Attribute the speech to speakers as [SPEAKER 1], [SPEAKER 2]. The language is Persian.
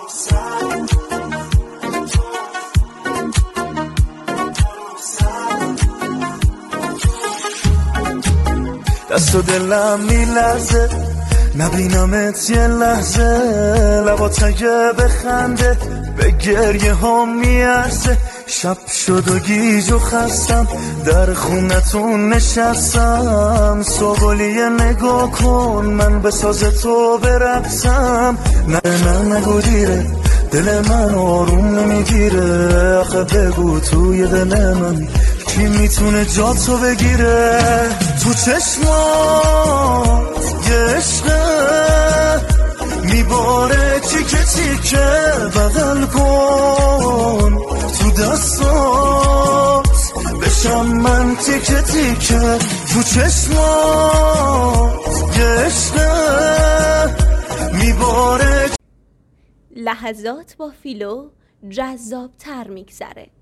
[SPEAKER 1] دست و دلم میلرزه نبینمت یه لحظه، لبات اگه بخنده به گریه ها میارزه. شب شد و گیج و خستم در خونتون نشستم، صبحولیه نگاه کن من به ساز تو برقصم. نه نگو دیره دل من آروم نمیگیره، آخه بگو توی دل من کی میتونه جا تو بگیره. تو چشمات یه عشقه میباره تیکه تیکه، بغل کن تو دستات بشم من تیکه تیکه. تو چشمات یه عشقه میباره.
[SPEAKER 2] لحظات با فیلو جذاب تر میگذره.